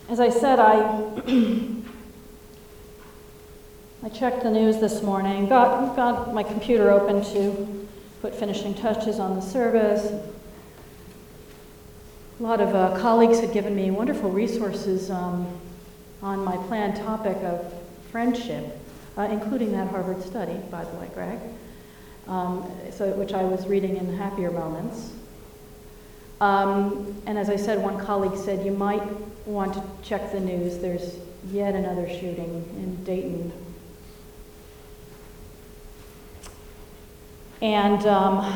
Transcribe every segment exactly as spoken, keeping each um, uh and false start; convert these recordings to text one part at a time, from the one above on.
As I said, I I checked the news this morning, got, got my computer open to put finishing touches on the service. A lot of uh, colleagues had given me wonderful resources um, on my planned topic of friendship, uh, including that Harvard study, by the way, Greg, um, so, which I was reading in happier moments. Um, and as I said, one colleague said, you might want to check the news. There's yet another shooting in Dayton. And um,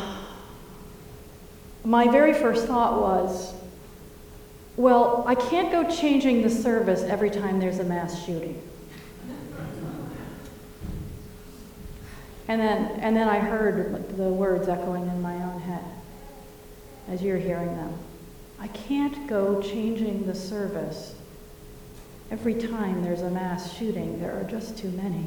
my very first thought was, well, I can't go changing the service every time there's a mass shooting. And then, and then I heard the words echoing in my own head as you're hearing them. I can't go changing the service every time there's a mass shooting. There are just too many.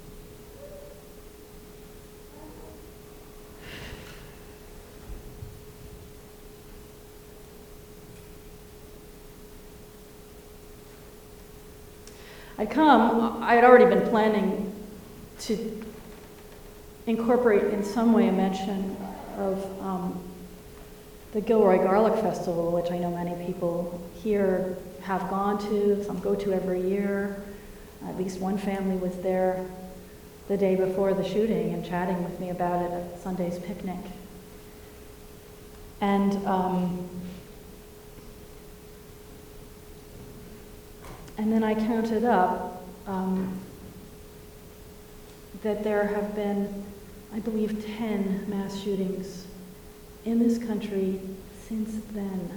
I'd come, I had already been planning to incorporate in some way a mention of um, the Gilroy Garlic Festival, which I know many people here have gone to, some go to every year. At least one family was there the day before the shooting and chatting with me about it at Sunday's picnic. And um, And then I counted up um, that there have been, I believe, ten mass shootings in this country since then.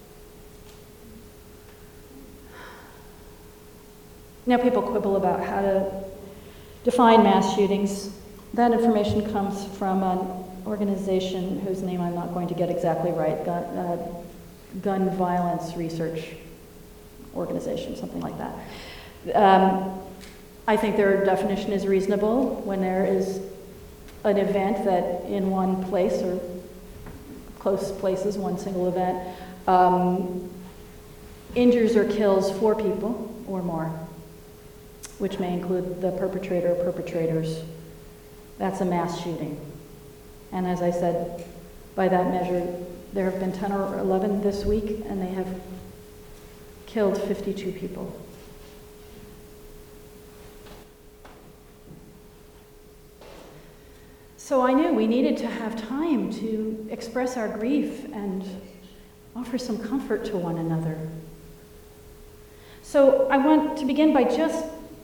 Now people quibble about how to define mass shootings. That information comes from an organization whose name I'm not going to get exactly right, Gun, uh, Gun Violence Research Organization, something like that. Um, I think their definition is reasonable when there is an event that in one place or close places, one single event, um, injures or kills four people or more, which may include the perpetrator or perpetrators. That's a mass shooting. And as I said, by that measure, there have been ten or eleven this week, and they have killed fifty-two people. So I knew we needed to have time to express our grief and offer some comfort to one another. So I want to begin by just,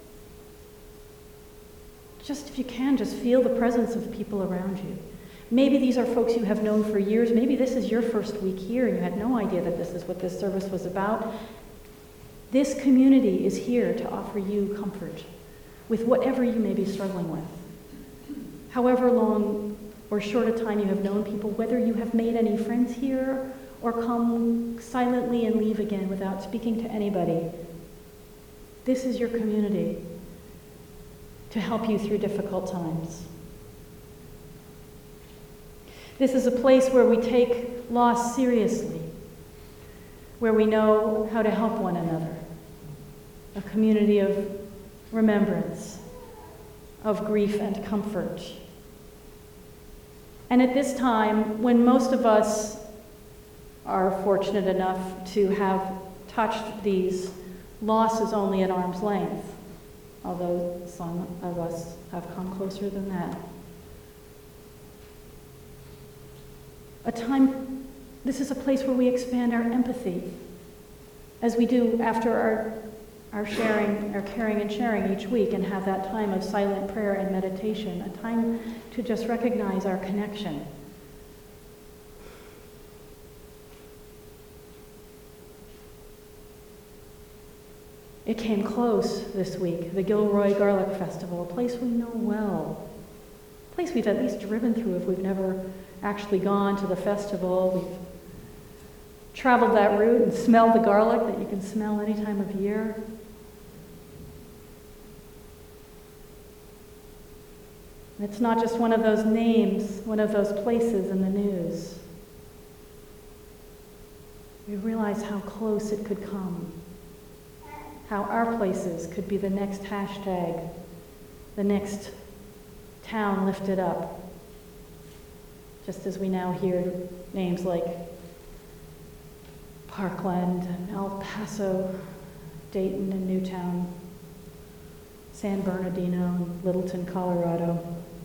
just if you can, just feel the presence of people around you. Maybe these are folks you have known for years. Maybe this is your first week here and you had no idea that this is what this service was about. This community is here to offer you comfort with whatever you may be struggling with. However long or short a time you have known people, whether you have made any friends here or come silently and leave again without speaking to anybody, this is your community to help you through difficult times. This is a place where we take loss seriously, where we know how to help one another, a community of remembrance, of grief and comfort. And at this time, when most of us are fortunate enough to have touched these losses only at arm's length, although some of us have come closer than that, a time, this is a place where we expand our empathy, as we do after our, our sharing, our caring and sharing each week, and have that time of silent prayer and meditation, a time to just recognize our connection. It came close this week, the Gilroy Garlic Festival, a place we know well, a place we've at least driven through if we've never actually gone to the festival. We've traveled that route and smelled the garlic that you can smell any time of year. It's not just one of those names, one of those places in the news. We realize how close it could come. how our places could be the next hashtag, the next town lifted up, just as we now hear names like Parkland and El Paso, Dayton and Newtown, San Bernardino and Littleton, Colorado.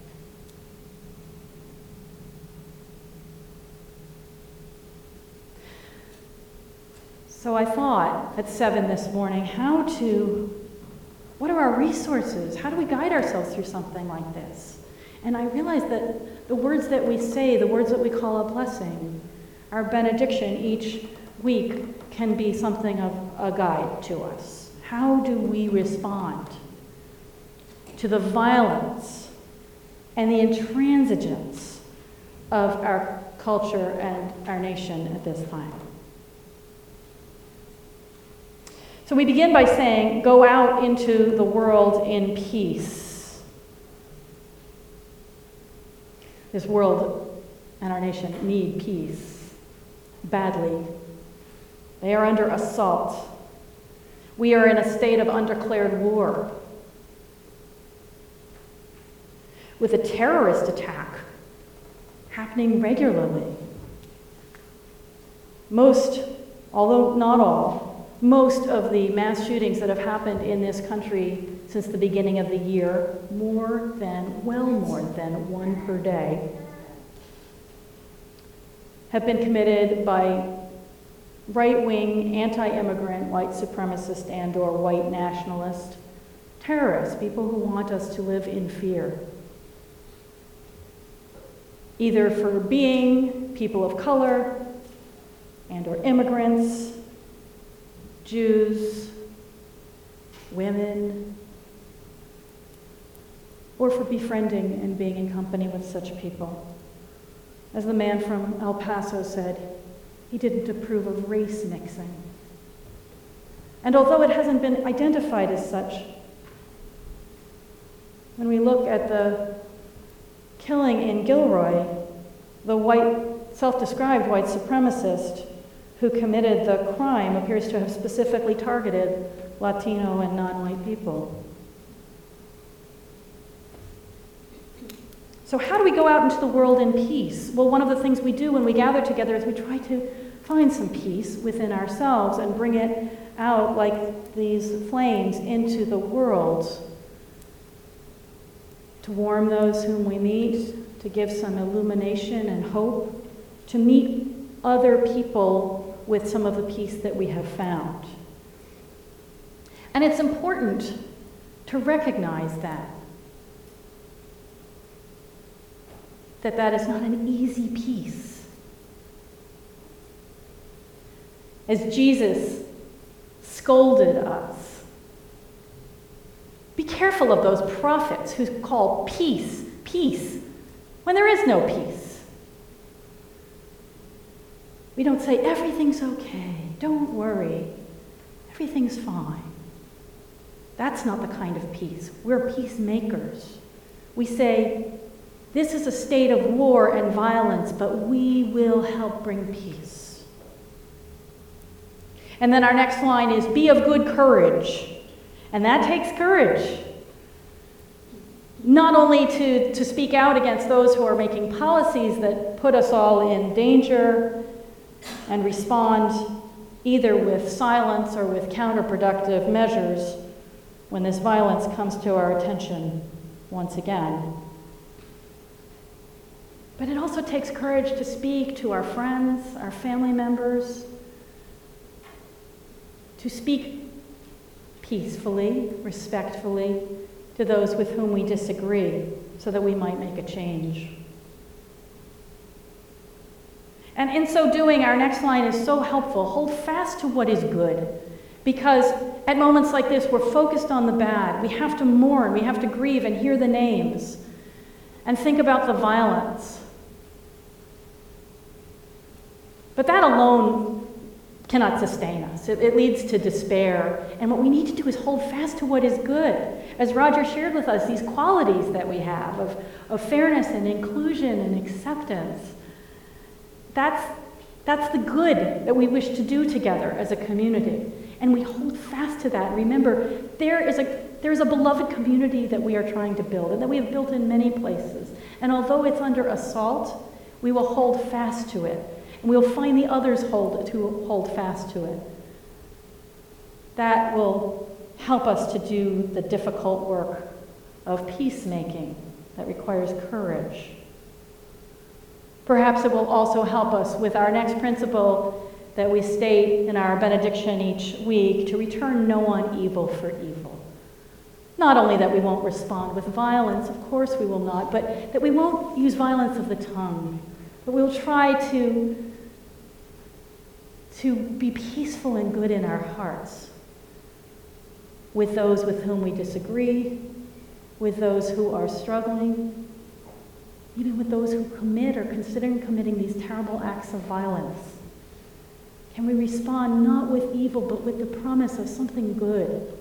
So I thought at seven this morning, how to, what are our resources? How do we guide ourselves through something like this? And I realized that the words that we say, the words that we call a blessing, our benediction each week can be something of a guide to us. How do we respond to the violence and the intransigence of our culture and our nation at this time? So we begin by saying, go out into the world in peace. This world and our nation need peace badly. They are under assault. We are in a state of undeclared war, with a terrorist attack happening regularly. Most, although not all, most of the mass shootings that have happened in this country since the beginning of the year, more than, well more than one per day, have been committed by right-wing, anti-immigrant, white supremacist and or white nationalist terrorists, people who want us to live in fear, either for being people of color and or immigrants, Jews, women, or for befriending and being in company with such people. As the man from El Paso said, he didn't approve of race mixing. And although it hasn't been identified as such, when we look at the killing in Gilroy, the white, self-described white supremacist who committed the crime appears to have specifically targeted Latino and non-white people. So how do we go out into the world in peace? Well, one of the things we do when we gather together is we try to find some peace within ourselves and bring it out like these flames into the world, to warm those whom we meet, to give some illumination and hope, to meet other people with some of the peace that we have found. And it's important to recognize that. That that is not an easy peace. As Jesus scolded us, be careful of those prophets who call peace, peace, when there is no peace. We don't say, everything's okay, don't worry, everything's fine. That's not the kind of peace. We're peacemakers. We say, this is a state of war and violence, but we will help bring peace. And then our next line is, be of good courage. And that takes courage. Not only to, to speak out against those who are making policies that put us all in danger, and respond either with silence or with counterproductive measures when this violence comes to our attention once again. But it also takes courage to speak to our friends, our family members, to speak peacefully, respectfully to those with whom we disagree so that we might make a change. And in so doing, our next line is so helpful. Hold fast to what is good. Because at moments like this, we're focused on the bad. We have to mourn, we have to grieve and hear the names and think about the violence. But that alone cannot sustain us. It, it leads to despair. And what we need to do is hold fast to what is good. As Roger shared with us, these qualities that we have of, of fairness and inclusion and acceptance. That's, that's the good that we wish to do together as a community. And we hold fast to that. Remember, there is a there's a beloved community that we are trying to build and that we have built in many places. And although it's under assault, we will hold fast to it. And we will find the others hold to hold fast to it. That will help us to do the difficult work of peacemaking that requires courage. Perhaps it will also help us with our next principle that we state in our benediction each week, to return no one evil for evil. Not only that we won't respond with violence, of course we will not, but that we won't use violence of the tongue, but we'll try to, to be peaceful and good in our hearts with those with whom we disagree, with those who are struggling, even with those who commit or considering committing these terrible acts of violence. Can we respond not with evil, but with the promise of something good?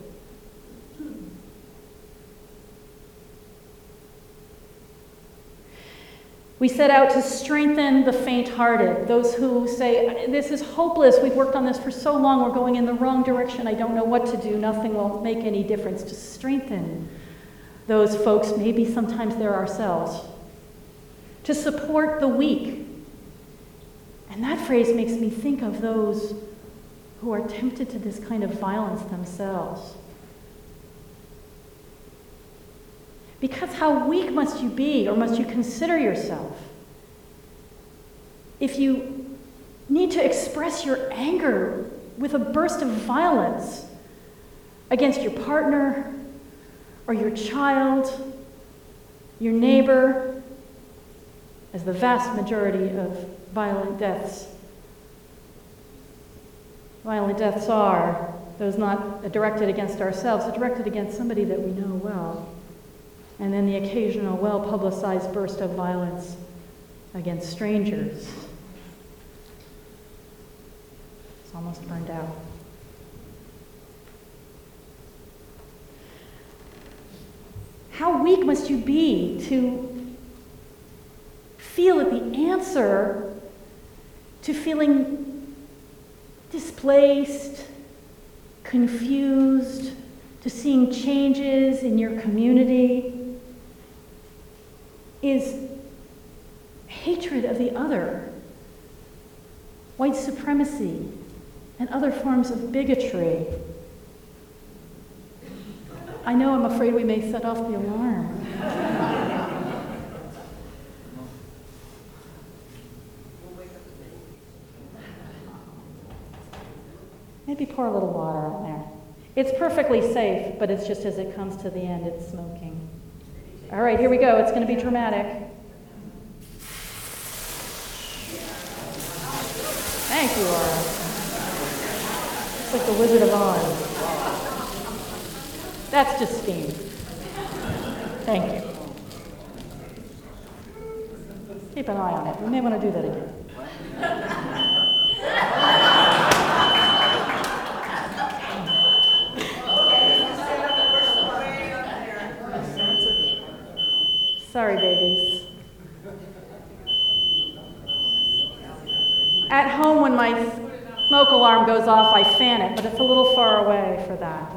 We set out to strengthen the faint-hearted, those who say, this is hopeless, we've worked on this for so long, we're going in the wrong direction, I don't know what to do, nothing will make any difference. To strengthen those folks, maybe sometimes they're ourselves. To support the weak. And that phrase makes me think of those who are tempted to this kind of violence themselves. Because how weak must you be, or must you consider yourself, if you need to express your anger with a burst of violence against your partner, or your child, your neighbor, as the vast majority of violent deaths. Violent deaths are those not directed against ourselves, but directed against somebody that we know well. And then the occasional well-publicized burst of violence against strangers. It's almost burned out. How weak must you be to feel that the answer to feeling displaced, confused, to seeing changes in your community is hatred of the other, white supremacy, and other forms of bigotry. I know, I'm afraid we may set off the alarm. Maybe pour a little water on there. It's perfectly safe, but it's just as it comes to the end, it's smoking. All right, here we go. It's going to be dramatic. Thank you, Laura. It's like the Wizard of Oz. That's just steam. Thank you. Keep an eye on it. We may want to do that again. Sorry, babies. At home, when my smoke alarm goes off, I fan it, but it's a little far away for that.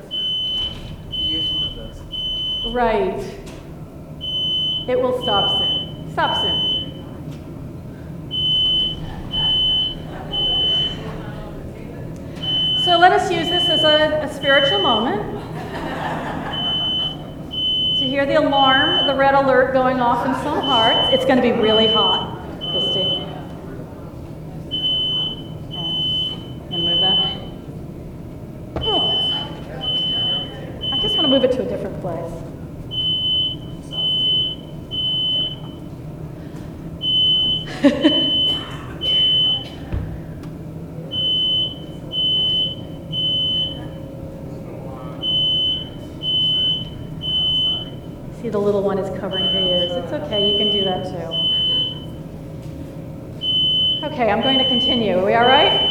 Right. It will stop soon. Stop soon. So let us use this as a, a spiritual moment. To hear the alarm, the red alert going off in some hearts. It's going to be really hot, Christy. Okay. Gonna move that? Oh. I just want to move it to a different place. See, the little one is covering her ears. It's okay, you can do that too. Okay, I'm going to continue. Are we all right?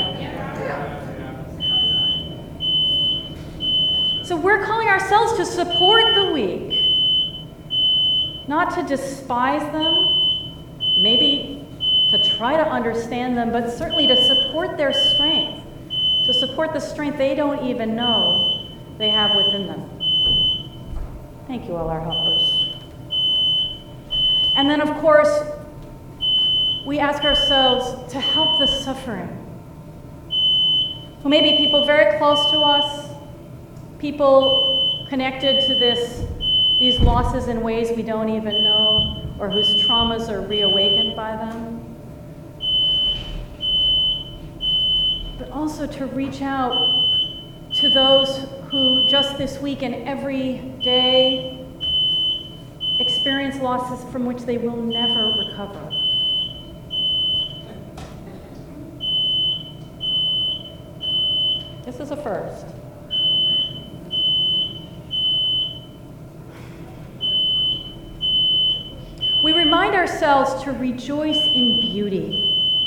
So we're calling ourselves to support the weak, not to despise them, maybe to try to understand them, but certainly to support their strength, to support the strength they don't even know they have within them. Thank you, all our helpers. And then, of course, we ask ourselves to help the suffering. Who may be people very close to us, people connected to this, these losses in ways we don't even know, or whose traumas are reawakened by them. But also to reach out to those who just this week and every day experience losses from which they will never recover. This is a first. We remind ourselves to rejoice in beauty.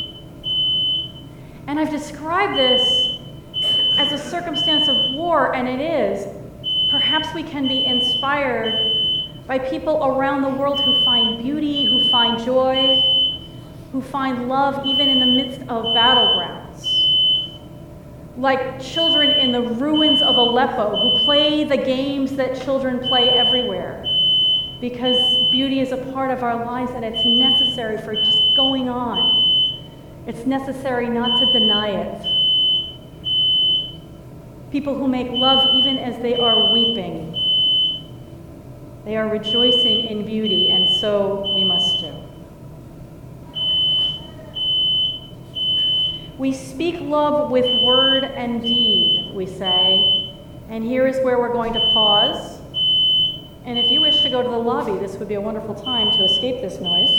And I've described this as a circumstance of war, and it is. Perhaps we can be inspired by people around the world who find beauty, who find joy, who find love even in the midst of battlegrounds. Like children in the ruins of Aleppo who play the games that children play everywhere. Because beauty is a part of our lives and it's necessary for just going on. It's necessary not to deny it. People who make love even as they are weeping. They are rejoicing in beauty, and so we must do. We speak love with word and deed, we say, and here is where we're going to pause. And if you wish to go to the lobby, this would be a wonderful time to escape this noise.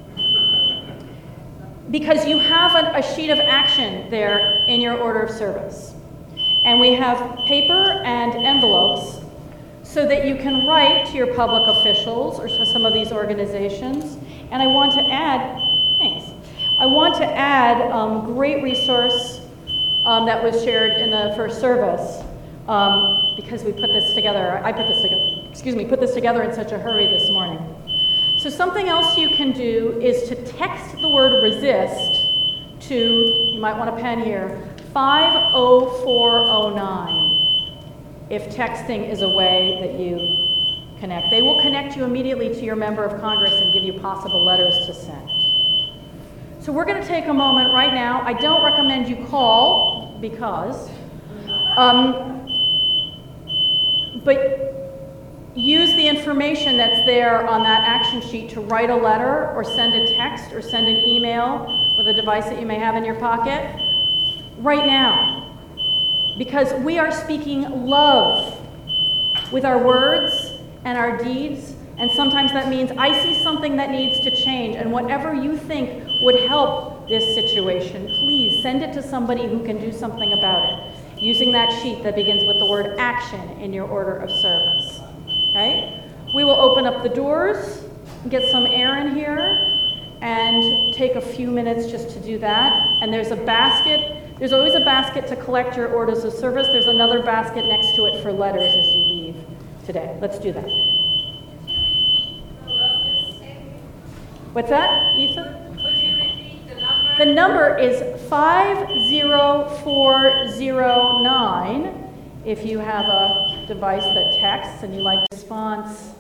Because you have an, a sheet of action there in your order of service. And we have paper and envelopes so that you can write to your public officials or to some of these organizations. And I want to add, thanks, I want to add a um, great resource um, that was shared in the first service um, because we put this together, I put this together, excuse me, put this together in such a hurry this morning. So something else you can do is to text the word resist to, you might want a pen here, five oh four oh nine, if texting is a way that you connect. They will connect you immediately to your member of Congress and give you possible letters to send. So we're going to take a moment right now. I don't recommend you call because, um, but use the information that's there on that action sheet to write a letter or send a text or send an email with a device that you may have in your pocket right now. Because we are speaking love with our words and our deeds, and sometimes that means I see something that needs to change, and whatever you think would help this situation, please send it to somebody who can do something about it, using that sheet that begins with the word action in your order of service. Okay? We will open up the doors, get some air in here, and take a few minutes just to do that. And there's a basket. There's always a basket to collect your orders of service. There's another basket next to it for letters as you leave today. Let's do that. What's that, Ethan? Could you repeat the number? The number is five oh four oh nine. If you have a device that texts and you like response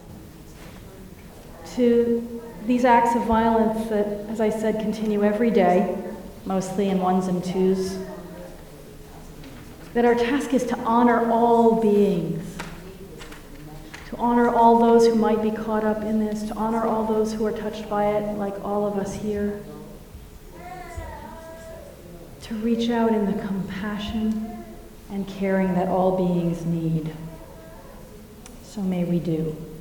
to these acts of violence that, as I said, continue every day, mostly in ones and twos, that our task is to honor all beings, to honor all those who might be caught up in this, to honor all those who are touched by it, like all of us here, to reach out in the compassion and caring that all beings need. So may we do.